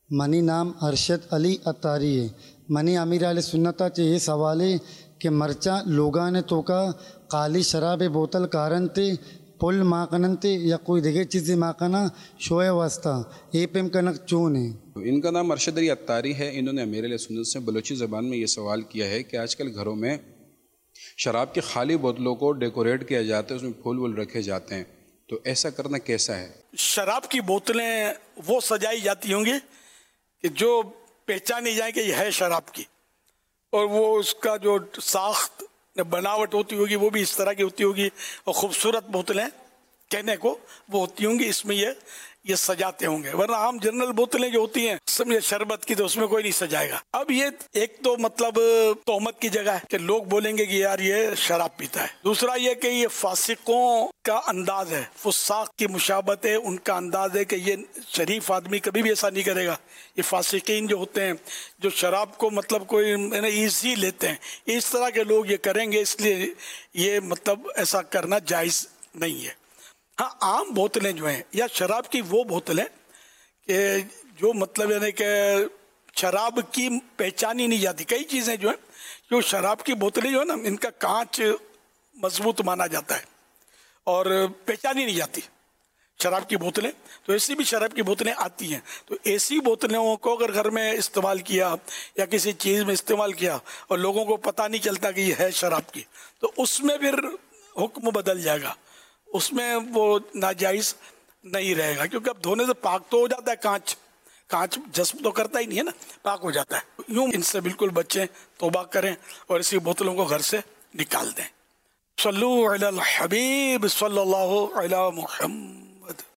منی نام ارشد علی اتاری ہے. منی امیر اہل سنت چ یہ سوال ہے کہ مرچا لوگاں نے تو کا قالی شراب بوتل کارن تے پل ماکنن تے یا کوئی دیگر چیزیں ماکنا شوئے واسطہ اے پیم کنک چون ہے. ان کا نام ارشد علی اتاری ہے. انہوں نے امیر اہل سنت سے بلوچی زبان میں یہ سوال کیا ہے کہ آج کل گھروں میں شراب کی خالی بوتلوں کو ڈیکوریٹ کیا جاتا ہے، اس میں پھول وول رکھے جاتے ہیں، تو ایسا کرنا کیسا ہے؟ شراب کی بوتلیں وہ سجائی جاتی ہوں گی کہ جو پہچانی جائیں کہ یہ ہے شراب کی، اور وہ اس کا جو ساخت بناوٹ ہوتی ہوگی وہ بھی اس طرح کی ہوتی ہوگی، اور خوبصورت بوتلیں کہنے کو وہ ہوتی ہوں گی، اس میں یہ سجاتے ہوں گے. ورنہ عام جنرل بوتلیں جو ہوتی ہیں سمجھے شربت کی، تو اس میں کوئی نہیں سجائے گا. اب یہ ایک تو مطلب تہمت کی جگہ ہے کہ لوگ بولیں گے کہ یار یہ شراب پیتا ہے. دوسرا یہ کہ یہ فاسقوں کا انداز ہے، فساق کی مشابہت ہے، ان کا انداز ہے کہ یہ شریف آدمی کبھی بھی ایسا نہیں کرے گا. یہ فاسقین جو ہوتے ہیں جو شراب کو مطلب کوئی ایزی لیتے ہیں، اس طرح کے لوگ یہ کریں گے، اس لیے یہ مطلب ایسا کرنا جائز نہیں ہے. ہاں عام بوتلیں جو ہیں یا شراب کی وہ بوتلیں کہ جو مطلب یعنی کہ شراب کی پہچانی نہیں جاتی. کئی چیزیں جو ہیں جو شراب کی بوتلیں جو ہے نا ان کا کانچ مضبوط مانا جاتا ہے اور پہچانی نہیں جاتی شراب کی بوتلیں. تو ایسی بھی شراب کی بوتلیں آتی ہیں. تو ایسی بوتلوں کو اگر گھر میں استعمال کیا یا کسی چیز میں استعمال کیا اور لوگوں کو پتہ نہیں چلتا کہ یہ ہے شراب کی، تو اس میں پھر حکم بدل جائے گا، اس میں وہ ناجائز نہیں رہے گا، کیونکہ اب دھونے سے پاک تو ہو جاتا ہے. کانچ جذب تو کرتا ہی نہیں ہے نا، پاک ہو جاتا ہے. یوں ان سے بالکل بچیں، توبہ کریں اور اسی بوتلوں کو گھر سے نکال دیں. صلو علی الحبیب صلی اللہ علی محمد.